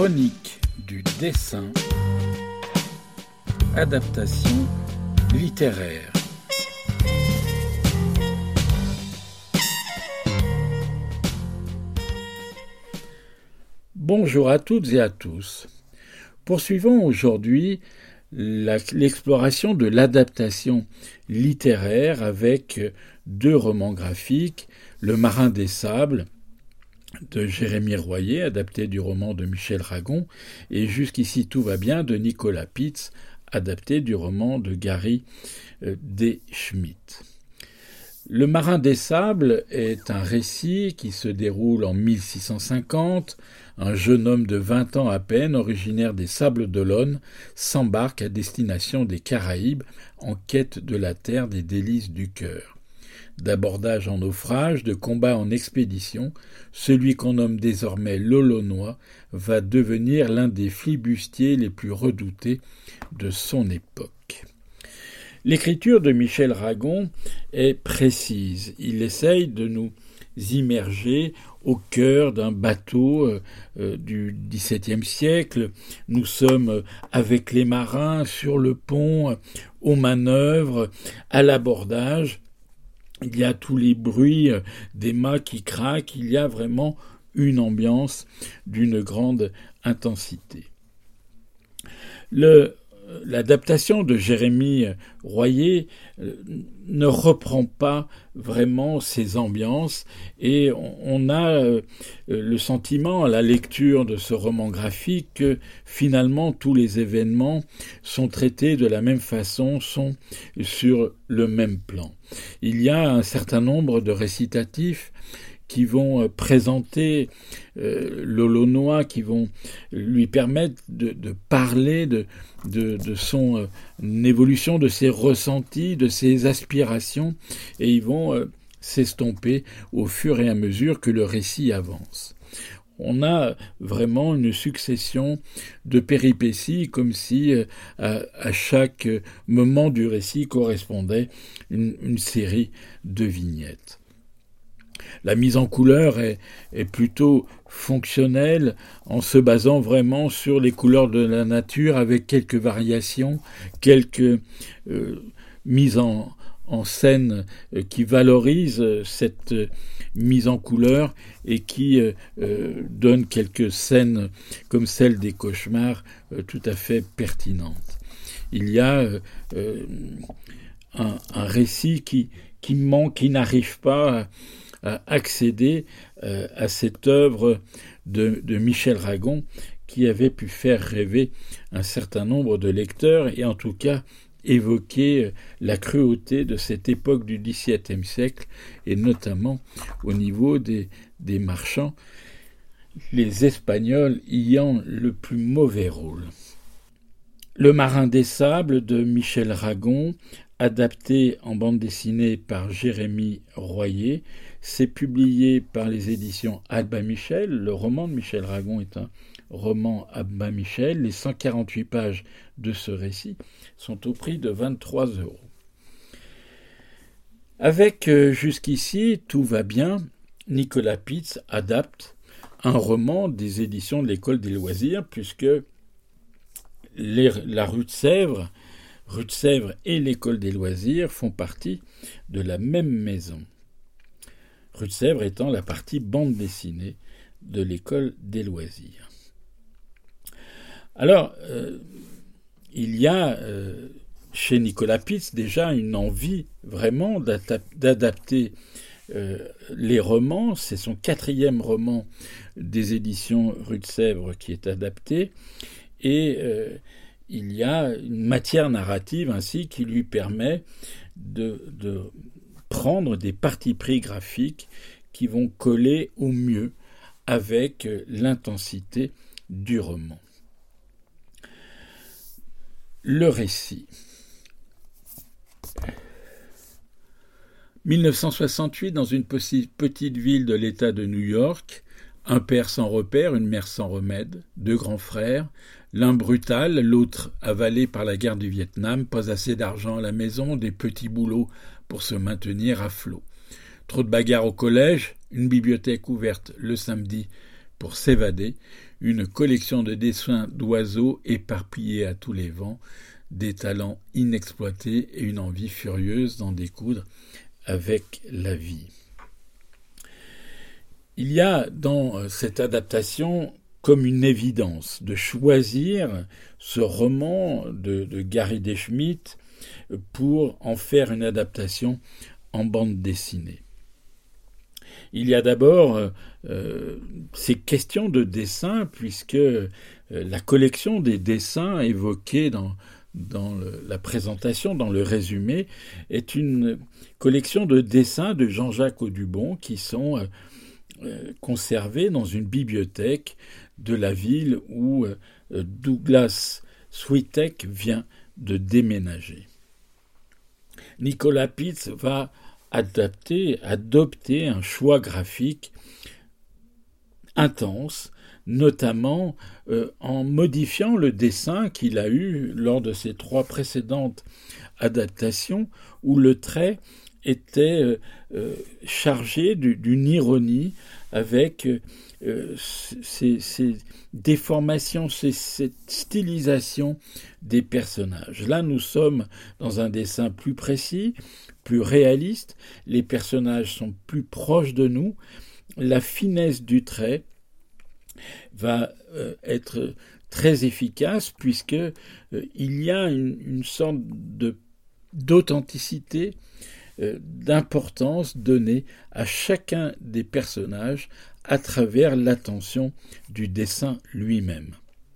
Chronique du dessin, adaptation littéraire. Bonjour à toutes et à tous. Poursuivons aujourd'hui l'exploration de l'adaptation littéraire avec deux romans graphiques, Le Marin des Sables de Jérémie Royer, adapté du roman de Michel Ragon, et Jusqu'ici tout va bien de Nicolas Pitz, adapté du roman de Gary D. Schmidt. Le Marin des Sables est un récit qui se déroule en 1650. Un jeune homme de 20 ans à peine, originaire des Sables d'Olonne, s'embarque à destination des Caraïbes en quête de la terre des délices du cœur. D'abordage en naufrage, de combat en expédition, celui qu'on nomme désormais l'Olonois va devenir l'un des flibustiers les plus redoutés de son époque. L'écriture de Michel Ragon est précise. Il essaye de nous immerger au cœur d'un bateau du XVIIe siècle. Nous sommes avec les marins sur le pont, aux manœuvres, à l'abordage. Il y a tous les bruits des mâts qui craquent. Il y a vraiment une ambiance d'une grande intensité. L'adaptation de Jérémie Royer ne reprend pas vraiment ces ambiances et on a le sentiment à la lecture de ce roman graphique que finalement tous les événements sont traités de la même façon, sont sur le même plan. Il y a un certain nombre de récitatifs qui vont présenter l'Olonois, qui vont lui permettre de parler de son évolution, de ses ressentis, de ses aspirations, et ils vont s'estomper au fur et à mesure que le récit avance. On a vraiment une succession de péripéties, comme si à chaque moment du récit correspondait une série de vignettes. La mise en couleur est plutôt fonctionnelle, en se basant vraiment sur les couleurs de la nature, avec quelques variations, quelques mises en scène qui valorisent cette mise en couleur et qui donnent quelques scènes comme celle des cauchemars tout à fait pertinentes. Il y a un récit qui manque, qui n'arrive pas à accéder à cette œuvre de Michel Ragon qui avait pu faire rêver un certain nombre de lecteurs et en tout cas évoquer la cruauté de cette époque du XVIIe siècle et notamment au niveau des marchands, les Espagnols ayant le plus mauvais rôle. Le Marin des Sables de Michel Ragon, adapté en bande dessinée par Jérémie Royer, c'est publié par les éditions Albin Michel. Le roman de Michel Ragon est un roman Albin Michel. Les 148 pages de ce récit sont au prix de 23 €. Avec Jusqu'ici, tout va bien, Nicolas Pitz adapte un roman des éditions de l'École des loisirs, puisque la rue de Sèvres et l'École des loisirs font partie de la même maison. Rue de Sèvres étant la partie bande dessinée de l'École des loisirs. Alors, il y a chez Nicolas Pitz déjà une envie vraiment d'adapter les romans. C'est son 4e roman des éditions Rue de Sèvres qui est adapté. Et il y a une matière narrative ainsi qui lui permet de prendre des partis pris graphiques qui vont coller au mieux avec l'intensité du roman. Le récit. 1968, dans une petite ville de l'État de New York, un père sans repère, une mère sans remède, 2 grands frères, l'un brutal, l'autre avalé par la guerre du Vietnam, pas assez d'argent à la maison, des petits boulots pour se maintenir à flot. Trop de bagarres au collège, une bibliothèque ouverte le samedi pour s'évader, une collection de dessins d'oiseaux éparpillés à tous les vents, des talents inexploités et une envie furieuse d'en découdre avec la vie. Il y a dans cette adaptation comme une évidence de choisir ce roman de Gary D. Schmidt pour en faire une adaptation en bande dessinée. Il y a d'abord ces questions de dessin, puisque la collection des dessins évoqués dans la présentation, dans le résumé, est une collection de dessins de Jean-Jacques Audubon qui sont conservés dans une bibliothèque de la ville où Douglas Switek vient de déménager. Nicolas Pitts va adopter un choix graphique intense, notamment en modifiant le dessin qu'il a eu lors de ses 3 précédentes adaptations, où le trait était chargé d'une ironie avec ces déformations, cette stylisation des personnages. Là, nous sommes dans un dessin plus précis, plus réaliste, les personnages sont plus proches de nous, la finesse du trait va être très efficace puisque il y a une sorte d'authenticité, d'importance donnée à chacun des personnages à travers l'attention du dessin lui-même.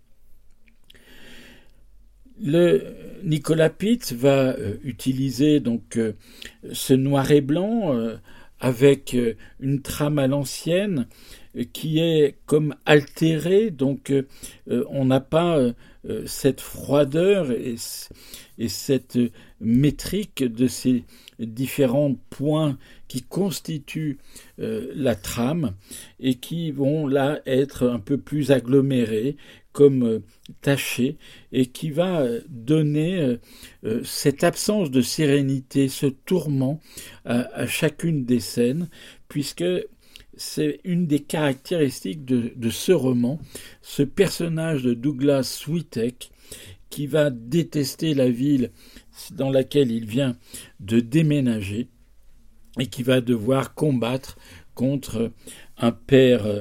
Nicolas Pitts va utiliser donc ce noir et blanc avec une trame à l'ancienne qui est comme altérée, donc on n'a pas cette froideur et cette métrique de ces différents points qui constituent la trame et qui vont là être un peu plus agglomérés, comme tachés, et qui va donner cette absence de sérénité, ce tourment à chacune des scènes, puisque c'est une des caractéristiques de ce roman, ce personnage de Douglas Switek qui va détester la ville dans laquelle il vient de déménager et qui va devoir combattre contre un père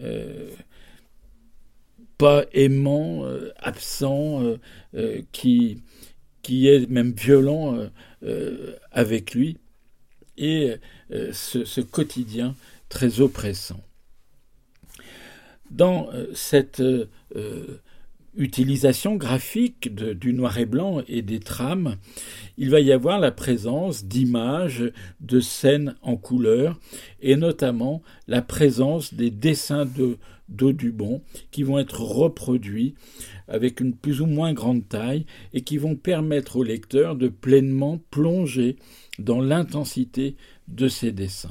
pas aimant, absent, qui est même violent avec lui, et ce quotidien très oppressant. Dans cette utilisation graphique du noir et blanc et des trames, il va y avoir la présence d'images, de scènes en couleur, et notamment la présence des dessins d'Audubon qui vont être reproduits avec une plus ou moins grande taille et qui vont permettre au lecteur de pleinement plonger dans l'intensité de ces dessins.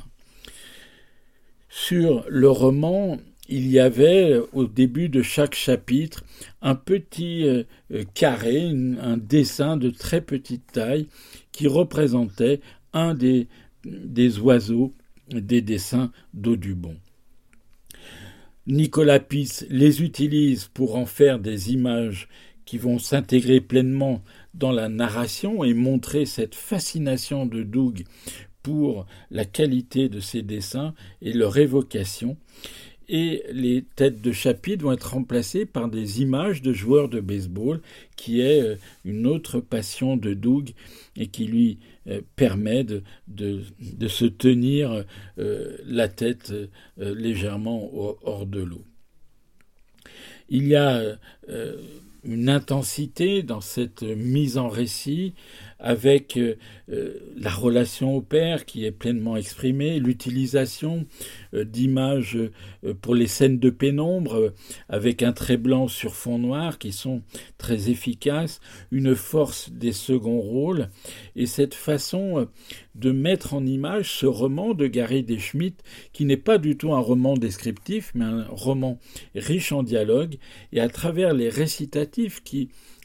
Sur le roman, il y avait au début de chaque chapitre un petit carré, un dessin de très petite taille qui représentait un des oiseaux des dessins d'Audubon. Nicolas Pitts les utilise pour en faire des images qui vont s'intégrer pleinement dans la narration et montrer cette fascination de Doug pour la qualité de ses dessins et leur évocation. Et les têtes de chapitre vont être remplacées par des images de joueurs de baseball, qui est une autre passion de Doug et qui lui permet de se tenir la tête légèrement hors de l'eau. Il y a une intensité dans cette mise en récit avec la relation au père qui est pleinement exprimée, l'utilisation d'images pour les scènes de pénombre avec un trait blanc sur fond noir qui sont très efficaces, une force des seconds rôles et cette façon de mettre en image ce roman de Gary D. Schmidt qui n'est pas du tout un roman descriptif mais un roman riche en dialogue et à travers les récitatifs qui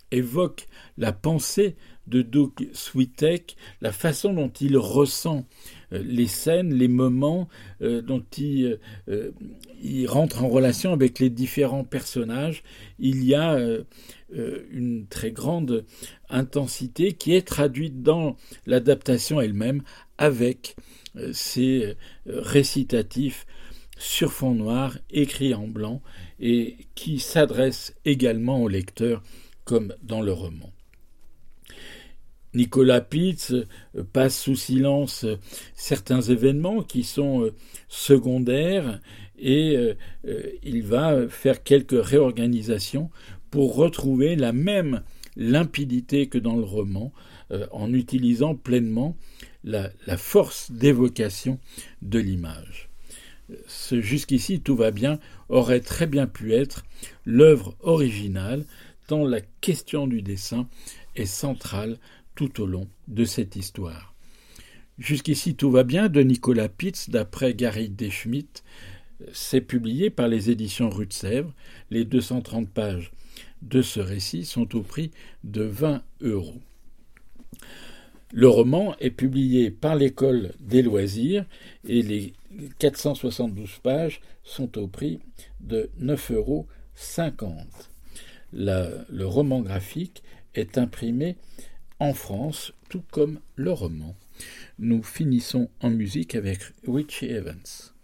évoque la pensée de Doug Switek, la façon dont il ressent les scènes, les moments, dont il rentre en relation avec les différents personnages. Il y a une très grande intensité qui est traduite dans l'adaptation elle-même avec ces récitatifs sur fond noir, écrits en blanc, et qui s'adressent également au lecteur comme dans le roman. Nicolas Pitts passe sous silence certains événements qui sont secondaires et il va faire quelques réorganisations pour retrouver la même limpidité que dans le roman en utilisant pleinement la force d'évocation de l'image. Ce Jusqu'ici tout va bien aurait très bien pu être l'œuvre originale tant la question du dessin est centrale tout au long de cette histoire. Jusqu'ici tout va bien de Nicolas Pitts d'après Gary Deschmidt, c'est publié par les éditions Rue de Sèvres. Les 230 pages de ce récit sont au prix de 20 €. Le roman est publié par l'École des loisirs et les 472 pages sont au prix de 9,50 €. Le roman graphique est imprimé en France, tout comme le roman. Nous finissons en musique avec Richie Evans.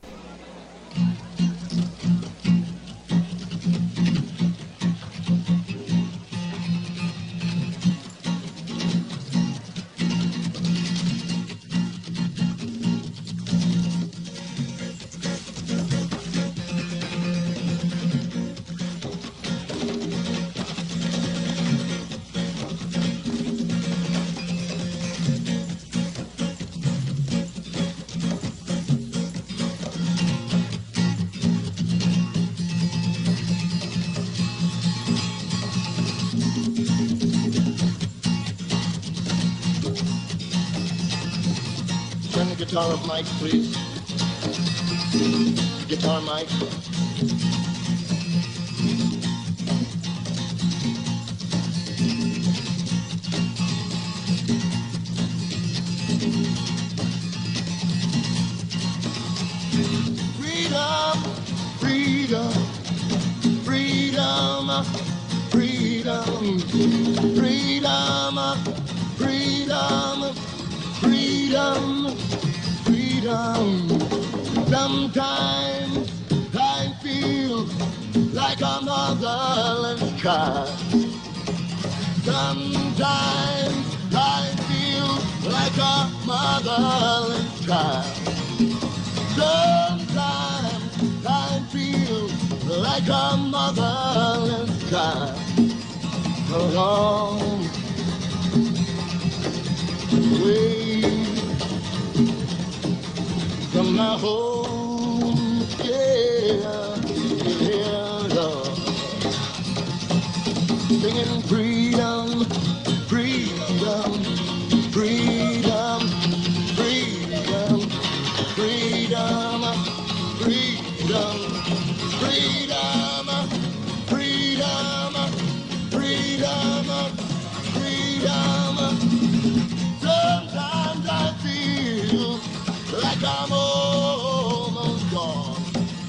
Guitar of Mike, please. Guitar Mike. Freedom, freedom, freedom, freedom, freedom, freedom, freedom. Sometimes I feel like a motherless child. Sometimes I feel like a motherless child. Sometimes I feel like a motherless child. Along the way from my home, yeah, Lord. Singing freedom, freedom, freedom, freedom, freedom, freedom, freedom, freedom, freedom, freedom. Sometimes I feel like I'm almost gone.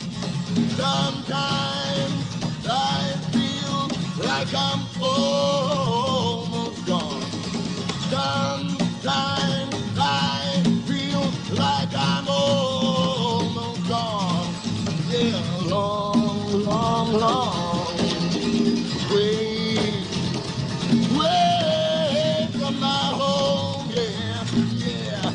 Sometimes I feel like I'm almost gone. Sometimes I feel like I'm almost gone. Yeah, long, long, long way, way from my home. Yeah, yeah.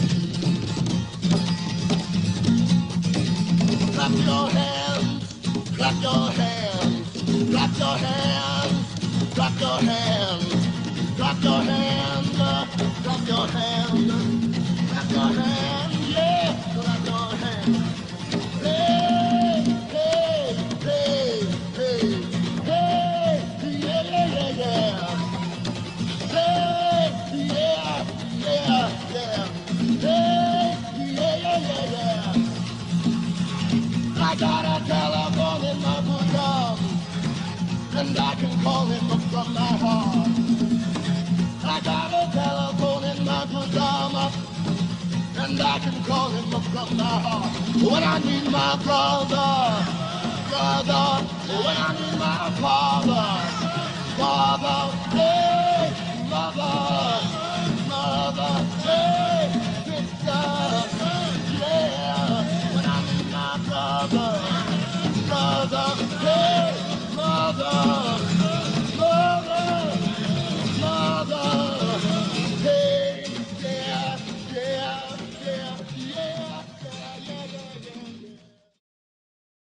Clap your hands, clap your hands, clap your hands, clap your hands, clap your hands, clap your hands, clap your hands, yeah, clap your hands. Hey, hey, hey, hey, hey, yeah, yeah, yeah, yeah. Hey, yeah, yeah, yeah. Hey, yeah, yeah, yeah, yeah. I got a telephone in my bosom, and I can call him from my heart. and I can call him from my heart when I need my brother, brother, when I need my father, father.